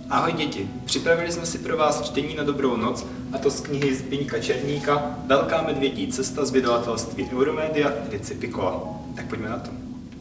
Ahoj děti, připravili jsme si pro vás čtení na dobrou noc, a to z knihy Zbyňka Černíka Velká medvědí cesta z vydavatelství Euromedia edice Pikola. Tak pojďme na to.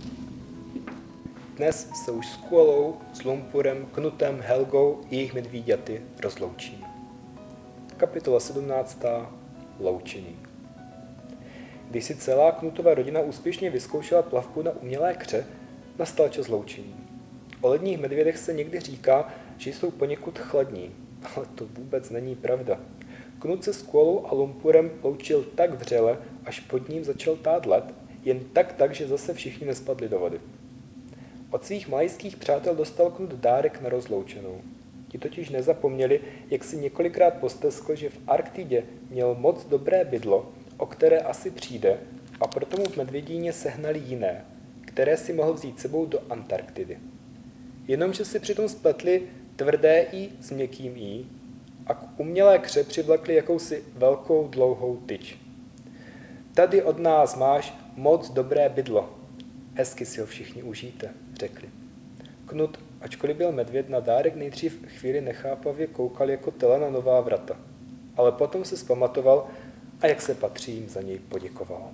Dnes se už s Kuolou, s Lumpurem, Knutem, Helgou i jejich medvíďaty rozloučíme. Kapitola 17. Loučení. Když si celá Knutova rodina úspěšně vyzkoušela plavbu na umělé kře, nastal čas loučení. O ledních medvědech se někdy říká, že jsou poněkud chladní, ale to vůbec není pravda. Knut se s Kuolou a Lumpurem loučil tak vřele, až pod ním začal tát led, jen tak, že zase všichni nespadli do vody. Od svých malajských přátel dostal Knut dárek na rozloučenou. Ti totiž nezapomněli, jak si několikrát posteskl, že v Arktidě měl moc dobré bydlo, o které asi přijde, a proto mu v Medvědíně sehnali jiné, které si mohl vzít sebou do Antarktidy. Jenomže si přitom spletli tvrdé i s měkkým i a k umělé kře přivlekli jakousi velkou dlouhou tyč. Tady od nás máš moc dobré bydlo. Hezky si ho všichni užijte, řekli. Knut, ačkoliv byl medvěd, na dárek nejdřív chvíli nechápavě koukal jako tele na nová vrata. Ale potom se zpamatoval a jak se patří, jim za něj poděkoval.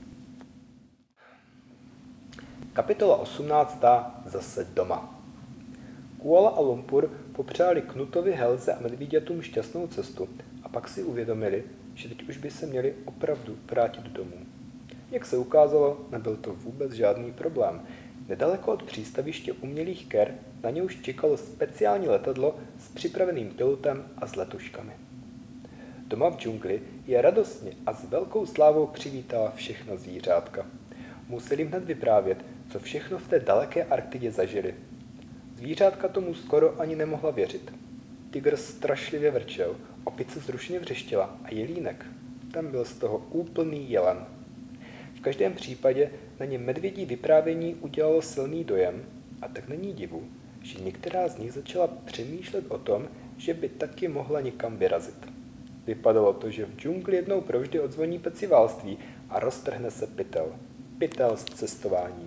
Kapitola 18. Zase doma. Kuola a Lumpur popřáli Knutovi, Helze a medvíďatům šťastnou cestu a pak si uvědomili, že teď už by se měli opravdu vrátit domů. Jak se ukázalo, nebyl to vůbec žádný problém. Nedaleko od přístaviště umělých ker na ně už čekalo speciální letadlo s připraveným pilotem a s letuškami. Doma v džungli je radostně a s velkou slávou přivítala všechna zvířátka. Museli hned vyprávět, co všechno v té daleké Arktidě zažili. Zvířátka tomu skoro ani nemohla věřit. Tygr strašlivě vrčel, opice zrušeně vřeštěla a jelínek, tam byl z toho úplný jelen. V každém případě na ně medvědí vyprávění udělalo silný dojem a tak není divu, že některá z nich začala přemýšlet o tom, že by taky mohla někam vyrazit. Vypadalo to, že v džungli jednou provždy odzvoní peciválství a roztrhne se pytel. Pytel s cestováním.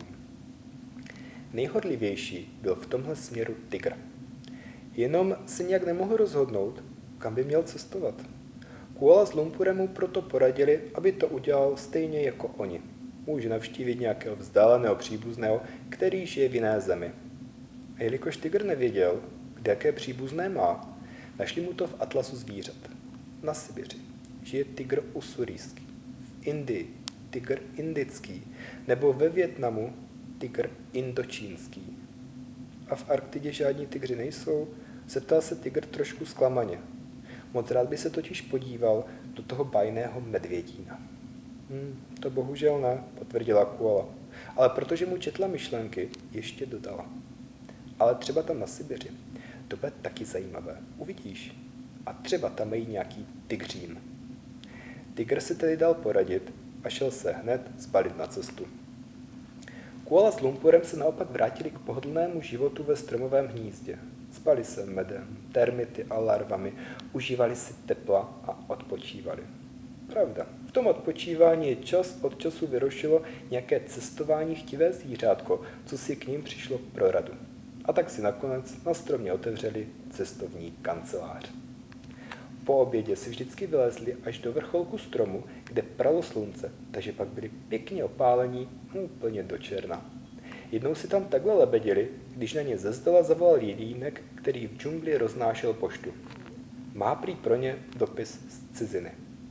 Nejhodlivější byl v tomhle směru tygr. Jenom si nějak nemohl rozhodnout, kam by měl cestovat. Kuola s Lumpurem mu proto poradili, aby to udělal stejně jako oni. Může navštívit nějakého vzdáleného příbuzného, který žije v jiné zemi. A jelikož tygr nevěděl, kde jaké příbuzné má, našli mu to v atlasu zvířat. Na Sibiři žije tygr usurijský, v Indii tygr indický, nebo ve Vietnamu tygr indočínský. A v Arktidě žádní tygři nejsou? Zeptal se tygr trošku zklamaně. Moc rád by se totiž podíval do toho bajného Medvědína. To bohužel ne, potvrdila Kuola. Ale protože mu četla myšlenky, ještě dodala. Ale třeba tam na Sibiři. To bude taky zajímavé, uvidíš. A třeba tam mají nějaký tygřín. Tygr si tedy dal poradit a šel se hned zbalit na cestu. Kuola s Lumpurem se naopak vrátili k pohodlnému životu ve stromovém hnízdě. Spali se medem, termity a larvami, užívali si tepla a odpočívali. Pravda, v tom odpočívání je čas od času vyrušilo nějaké cestování chtivé zvířátko, co si k ním přišlo pro radu. A tak si nakonec na stromě otevřeli cestovní kancelář. Po obědě si vždycky vylezli až do vrcholku stromu, kde pralo slunce, takže pak byli pěkně opálení úplně do černa. Jednou si tam takhle lebedili, když na ně ze zdola zavolal jelínek, který v džungli roznášel poštu. Má prý pro ně dopis z ciziny.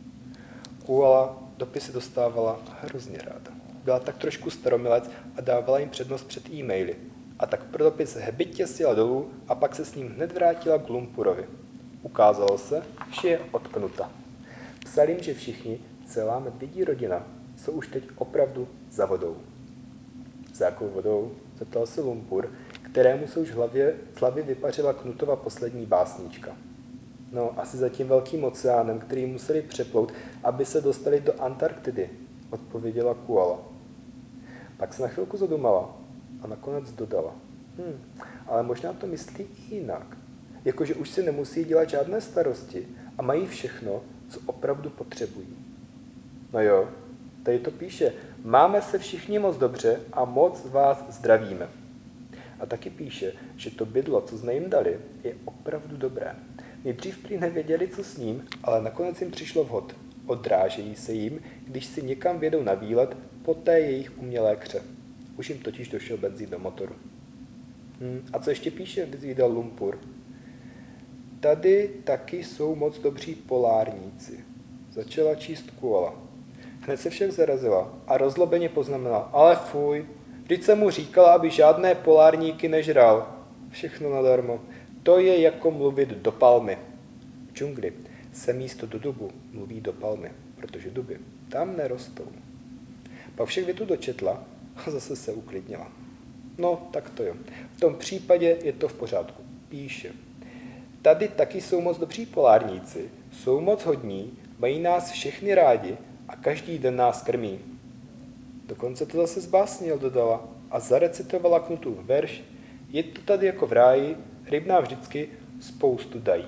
Kuola dopisy dostávala hrozně ráda. Byla tak trošku staromilec a dávala jim přednost před e-maily. A tak pro dopis hebitě sjela dolů a pak se s ním hned vrátila k Lumpurovi. Ukázalo se, že je od Knuta. Psal jim, že všichni, celá medvědí rodina, jsou už teď opravdu za vodou. Za jakou vodou? Zeptal se Lumpur, kterému se už z hlavy vypařila Knutova poslední básnička. No, asi za tím velkým oceánem, který museli přeplout, aby se dostali do Antarktidy, odpověděla Kuola. Pak se na chvilku zadumala a nakonec dodala. Ale možná to myslí i jinak. Jakože už si nemusí dělat žádné starosti a mají všechno, co opravdu potřebují. No jo, tady to píše, máme se všichni moc dobře a moc vás zdravíme. A taky píše, že to bydlo, co jsme jim dali, je opravdu dobré. Nejdřív prý nevěděli, co s ním, ale nakonec jim přišlo vhod. Odrážejí se jim, když si někam vědou na výlet po té jejich umělé kře. Už jim totiž došel benzín do motoru. A co ještě píše, vyzvídal Lumpur? Tady taky jsou moc dobří polárníci. Začala číst Kuala. Hned se však zarazila a rozlobeně poznamenala. Ale fuj, vždyť jsem mu říkala, aby žádné polárníky nežral. Všechno nadarmo. To je jako mluvit do palmy. V džungli se místo do dubu mluví do palmy, protože duby tam nerostou. Pak však větu dočetla a zase se uklidnila. No, tak to jo. V tom případě je to v pořádku. Píše. Tady taky jsou moc dobří polárníci, jsou moc hodní, mají nás všechny rádi a každý den nás krmí. Dokonce to zase zbásnil, dodala a zarecitovala Knutův verš. Je to tady jako v ráji, ryb nám vždycky spoustu dají.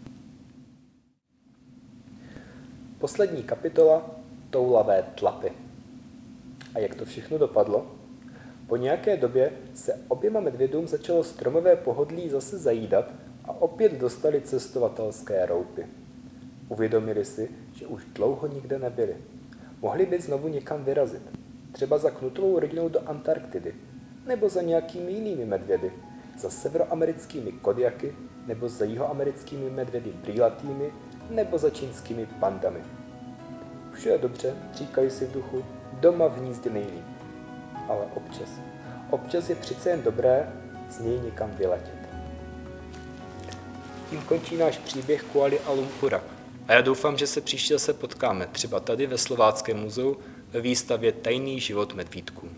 Poslední kapitola Toulavé tlapy. A jak to všechno dopadlo? Po nějaké době se oběma medvědům začalo stromové pohodlí zase zajídat a opět dostali cestovatelské roupy. Uvědomili si, že už dlouho nikde nebyli. Mohli by znovu někam vyrazit. Třeba za Knutovou rodinou do Antarktidy, nebo za nějakými jinými medvědy, za severoamerickými kodiaky, nebo za jihoamerickými medvědy brýlatými, nebo za čínskými pandami. Vše je dobře, říkají si v duchu, doma v hnízdě nejlíp. Ale občas je přece jen dobré z něj někam vyletět. Tím končí náš příběh Kualy a Lumpura. A já doufám, že se příště zase potkáme, třeba tady ve Slováckém muzeu ve výstavě Tajný život medvídků.